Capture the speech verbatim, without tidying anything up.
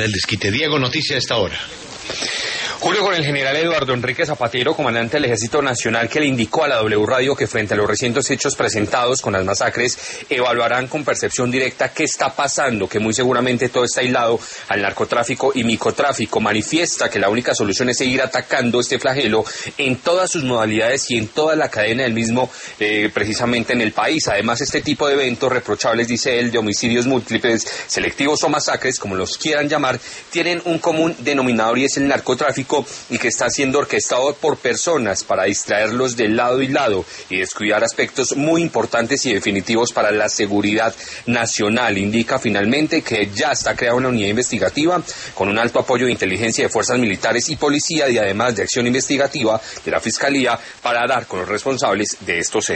del desquite. Diego, noticia a esta hora. Julio, con el general Eduardo Enrique Zapatero, comandante del Ejército Nacional, que le indicó a la W Radio que frente a los recientes hechos presentados con las masacres, evaluarán con percepción directa qué está pasando, que muy seguramente todo está aislado al narcotráfico y microtráfico. Manifiesta que la única solución es seguir atacando este flagelo en todas sus modalidades y en toda la cadena del mismo, eh, precisamente en el país. Además, este tipo de eventos reprochables, dice él, de homicidios múltiples, selectivos o masacres, como los quieran llamar, tienen un común denominador y es el narcotráfico, y que está siendo orquestado por personas para distraerlos de lado y lado y descuidar aspectos muy importantes y definitivos para la seguridad nacional. Indica finalmente que ya está creada una unidad investigativa con un alto apoyo de inteligencia de fuerzas militares y policía y además de acción investigativa de la Fiscalía para dar con los responsables de estos hechos.